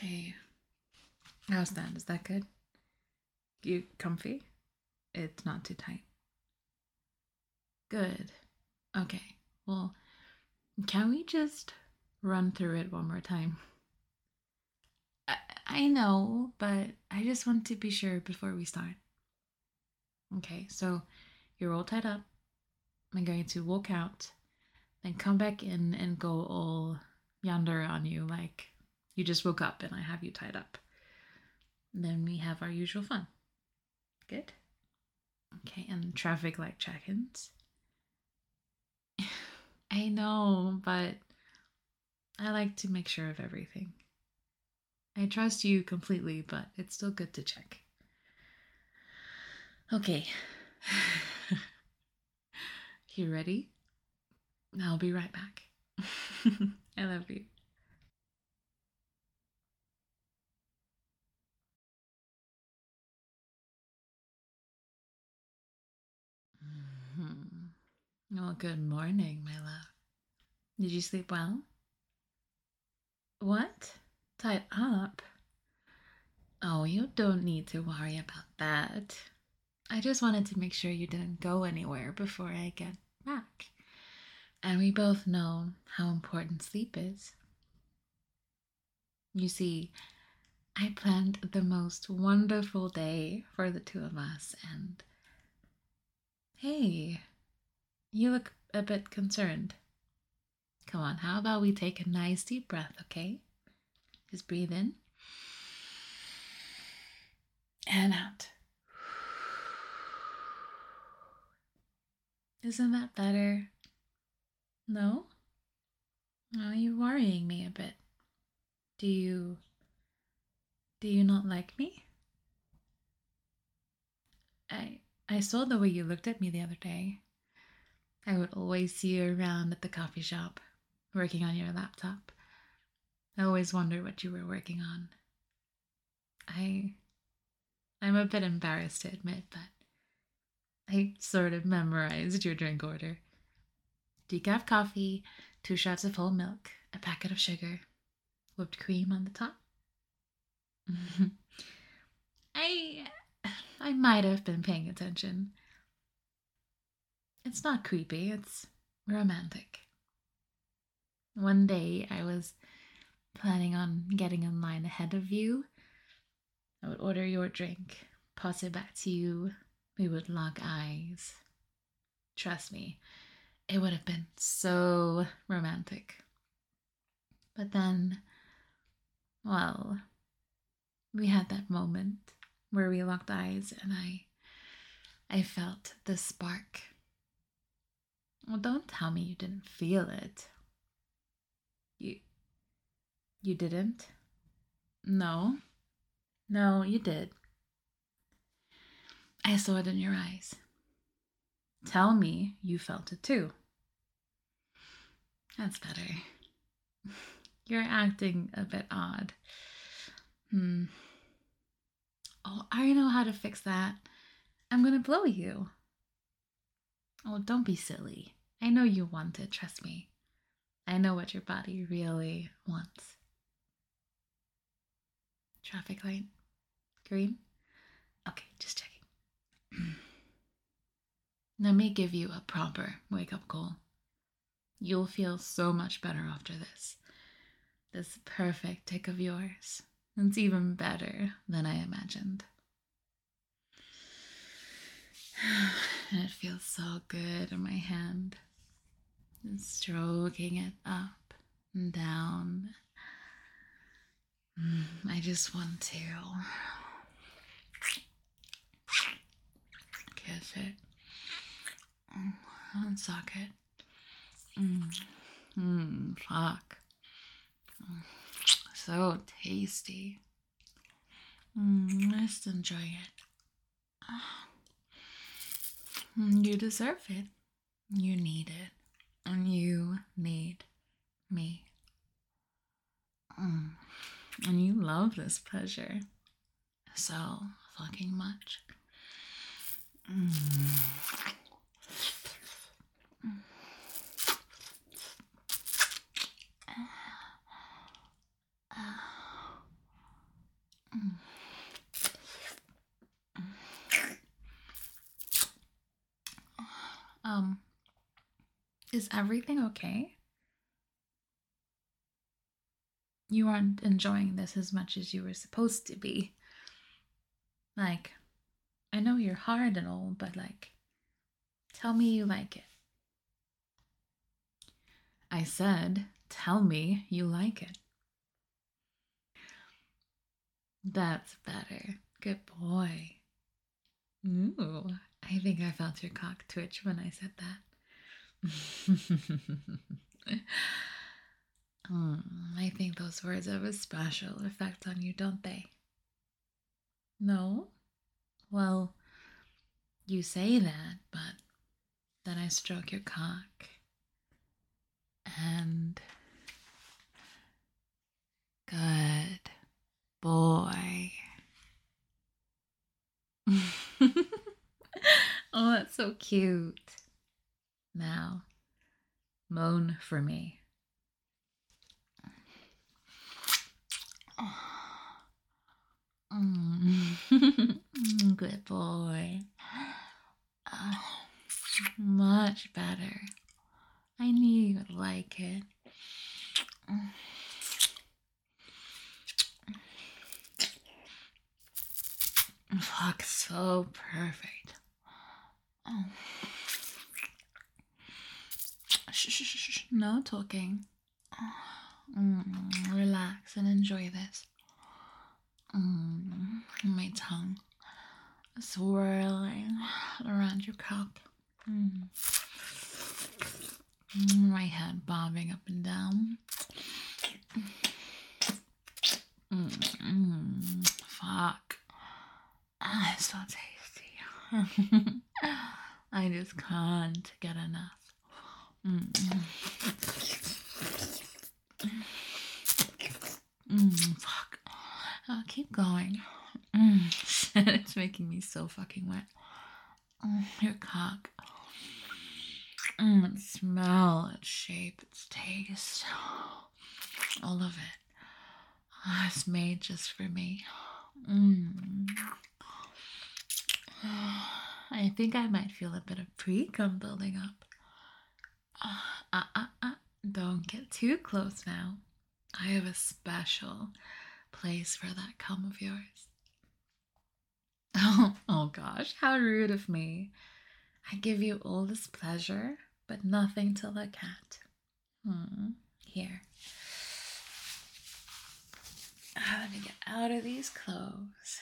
Hey, how's that? Is that good? You comfy? It's not too tight. Good. Okay. Well, can we just run through it one more time? I, I know, but I just want to be sure before we start. Okay, so you're all tied up. I'm going to walk out, then come back in and go all yonder on you like you just woke up and I have you tied up. And then we have our usual fun. Good? Okay, and traffic light check ins. I know, but I like to make sure of everything. I trust you completely, but it's still good to check. Okay. You ready? I'll be right back. I love you. Mhm. Well, good morning, my love. Did you sleep well? What? Tied up? Oh, you don't need to worry about that. I just wanted to make sure you didn't go anywhere before I get back. And we both know how important sleep is. You see, I planned the most wonderful day for the two of us, and hey, you look a bit concerned. Come on, how about we take a nice deep breath, okay? Just breathe in and out. Isn't that better? No? Oh, you're worrying me a bit. Do you do you not like me? I I saw the way you looked at me the other day. I would always see you around at the coffee shop, working on your laptop. I always wondered what you were working on. I I'm a bit embarrassed to admit, but I sort of memorized your drink order. Decaf coffee, 2 shots of whole milk, a packet of sugar, whipped cream on the top. I I might have been paying attention. It's not creepy, it's romantic. One day I was planning on getting in line ahead of you. I would order your drink, pass it back to you. We would lock eyes. Trust me, it would have been so romantic. But then, well, we had that moment where we locked eyes and I felt the spark. Well, don't tell me you didn't feel it. You you didn't? No. No, you did. I saw it in your eyes. Tell me you felt it too. That's better. You're acting a bit odd. Hmm. Oh, I know how to fix that. I'm gonna blow you. Oh, don't be silly. I know you want it, trust me. I know what your body really wants. Traffic light? Green? Okay, just checking. Let me give you a proper wake up call. You'll feel so much better after this. This perfect tick of yours. It's even better than I imagined. And it feels so good in my hand. And stroking it up and down. I just want to kiss it and suck it. Fuck. So tasty. Just enjoy it. You deserve it. You need it. And you need me. And you love this pleasure so fucking much. Um, is everything okay? You aren't enjoying this as much as you were supposed to be. Like, I know you're hard and all, but like, tell me you like it. I said, tell me you like it. That's better. Good boy. Ooh, I think I felt your cock twitch when I said that. I think those words have a special effect on you, don't they? No? Well, you say that, but then I stroke your cock. And good boy. Oh, that's so cute. Now, moan for me. Good boy. Much better. I knew you would like it. Fuck, so perfect. Shh, no talking. Relax and enjoy this. My tongue swirling around your cock. My head bobbing up and down. Fuck. It's so tasty. I just can't get enough. Fuck. I'll keep going. It's making me so fucking wet. Your cock. Its smell, its shape, its taste. All of it. It's made just for me. I think I might feel a bit of pre-cum building up. Don't get too close now. I have a special place for that cum of yours. Oh gosh, how rude of me. I give you all this pleasure, but nothing to look at. Here. Let me get out of these clothes.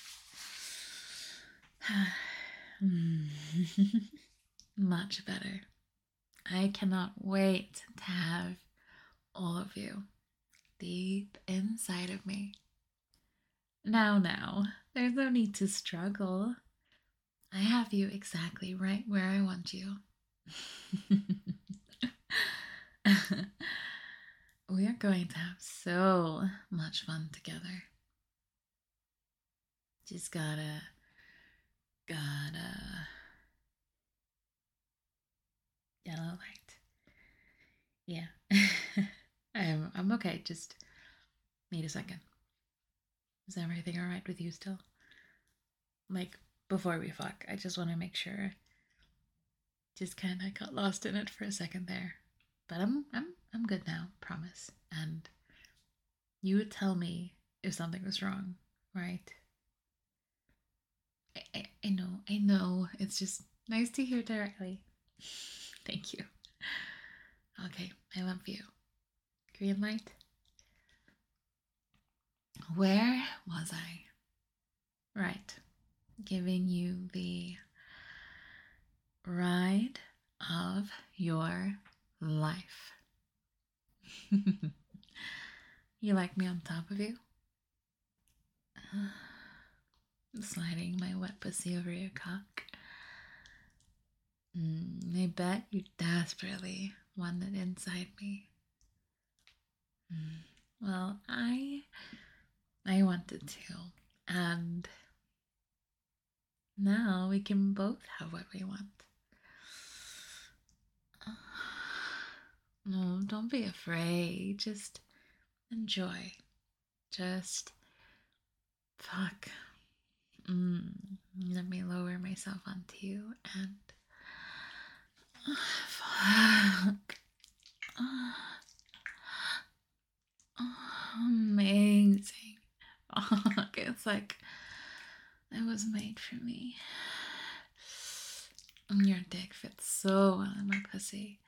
Much better. I cannot wait to have all of you deep inside of me. Now, there's no need to struggle. I have you exactly right where I want you. We are going to have so much fun together. Just gotta yellow light. Yeah. I'm okay. Just need a second. Is everything alright with you still? Like, before we fuck, I just want to make sure. Just kind of got lost in it for a second there. But I'm good now, promise. And you would tell me if something was wrong, right? I know. It's just nice to hear directly. Thank you. Okay, I love you. Green light. Where was I? Right. Giving you the ride of your life. You like me on top of you? Sliding my wet pussy over your cock. I bet you desperately want it inside me. Well, I wanted to, and now we can both have what we want. No, don't be afraid. Just enjoy. Just fuck. Let me lower myself onto you and Fuck. Amazing. Fuck. It's like it was made for me. Your dick fits so well in my pussy.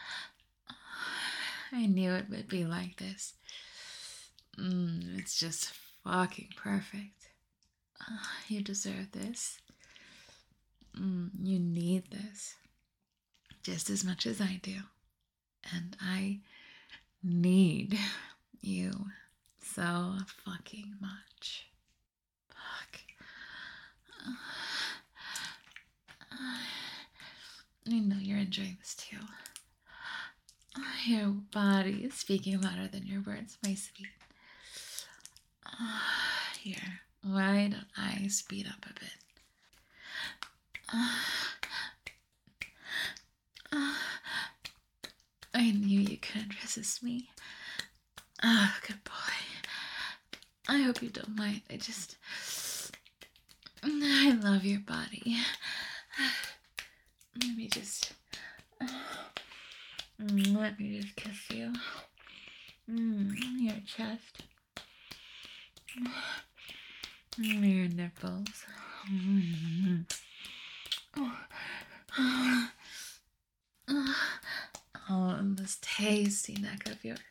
I knew it would be like this. It's just fucking perfect. You deserve this. You need this just as much as I do. And I need you so fucking much. Fuck. I know you're enjoying this too. Your body is speaking louder than your words, my sweet. Here, why don't I speed up a bit? I knew you couldn't resist me. Oh, good boy. I hope you don't mind. I love your body. Let me just kiss you. Your chest. Your nipples. Oh, and this tasty neck of yours.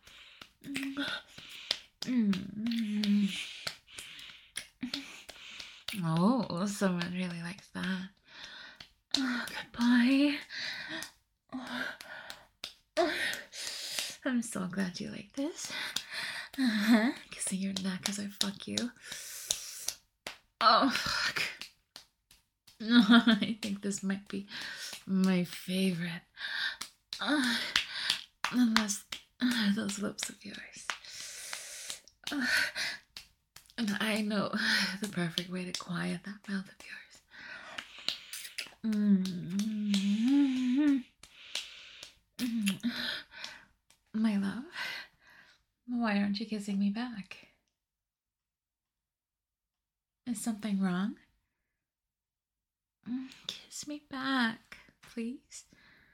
Oh, someone really likes that. Oh, goodbye. I'm so glad you like this. Kissing your neck as I fuck you. Oh, fuck. I think this might be my favorite. Unless those lips of yours. And I know the perfect way to quiet that mouth of yours. My love, why aren't you kissing me back? Is something wrong? Kiss me back, please.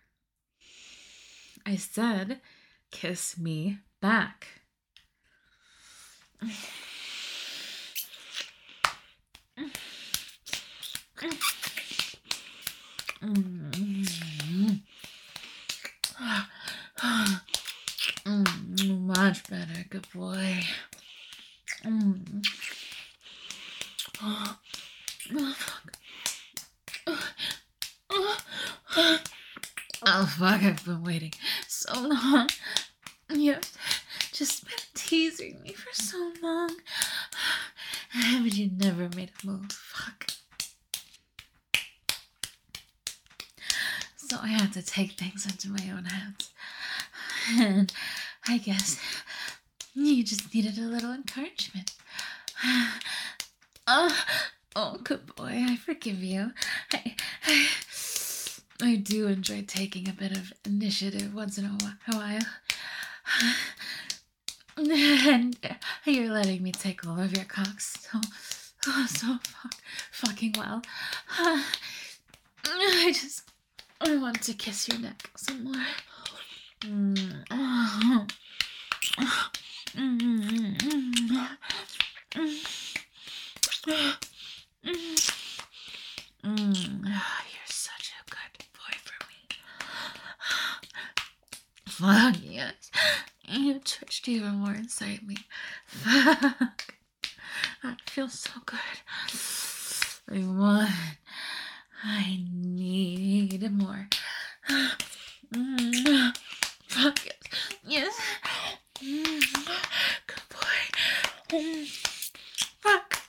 I said, kiss me back. Much better, good boy. Oh, fuck. Oh, fuck, I've been waiting so long. You've just been teasing me for so long. But you never made a move. Fuck. So I had to take things into my own hands. And I guess you just needed a little encouragement. Oh, good boy, I forgive you. I do enjoy taking a bit of initiative once in a while. And you're letting me take all of your cocks so fucking well. I want to kiss your neck some more. You're such a good boy for me. Fuck yes. You twitched even more inside me. Fuck. That feels so good. I want. I need more. Fuck yes. Yes. Good boy. Fuck.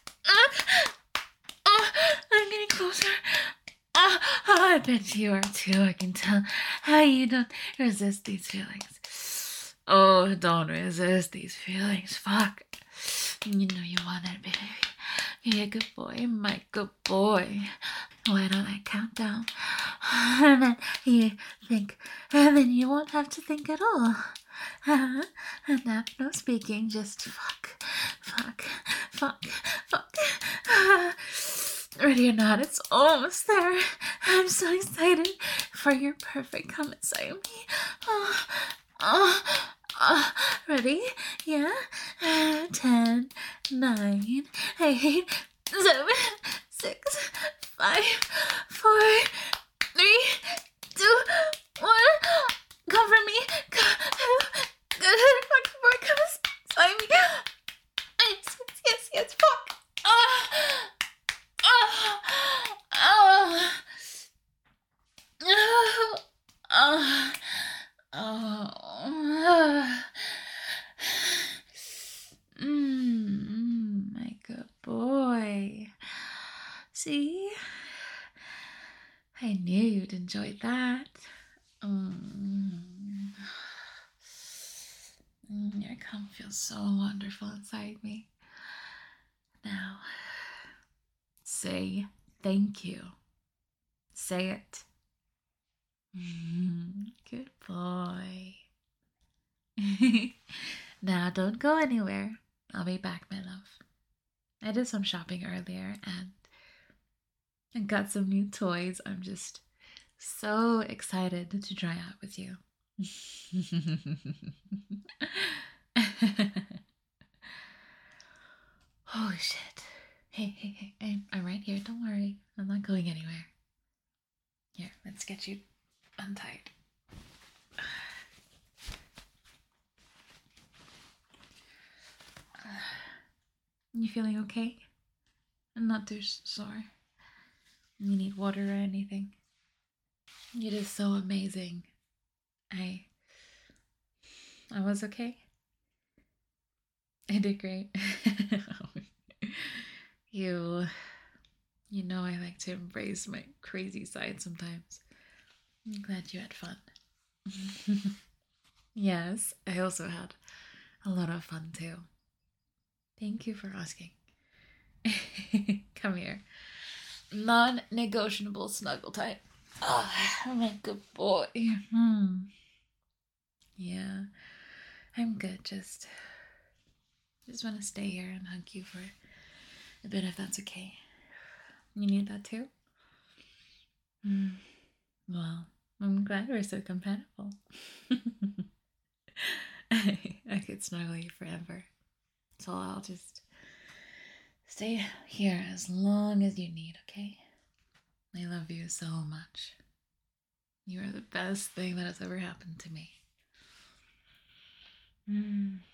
I'm getting closer. I bet you are too. I can tell how you don't resist these feelings. Oh, don't resist these feelings. Fuck. You know you want it, baby. Be a good boy, my good boy. Why don't I count down? And then you think, and then you won't have to think at all. And now, no speaking, just fuck. Ready or not, it's almost there. I'm so excited for your perfect come inside me. Oh, oh, oh. Ready? Yeah? 10, 9, 8, 7, 6, 5, 4, 3, 2, 1. Come for me. Good. Fuck, come inside me. Yes, fuck. Oh, oh, oh, oh, oh. My good boy. See? I knew you'd enjoy that. Your cum feels so wonderful inside me. Now, say thank you. Say it. Good boy. Now, don't go anywhere. I'll be back, my love. I did some shopping earlier and I got some new toys. I'm just so excited to try out with you. Oh shit. Hey, I'm right here. Don't worry. I'm not going anywhere. Here, let's get you untied. You feeling okay? I'm not too sore. You need water or anything? It is so amazing. I was okay. I did great. You know I like to embrace my crazy side sometimes. I'm glad you had fun. Yes, I also had a lot of fun too. Thank you for asking. Come here. Non-negotiable snuggle time. Oh, my good boy. Yeah, I'm good. Just want to stay here and hug you for a bit if that's okay. You need that too? Well, I'm glad we're so compatible. I could snuggle you forever. So I'll just stay here as long as you need, okay? I love you so much. You are the best thing that has ever happened to me.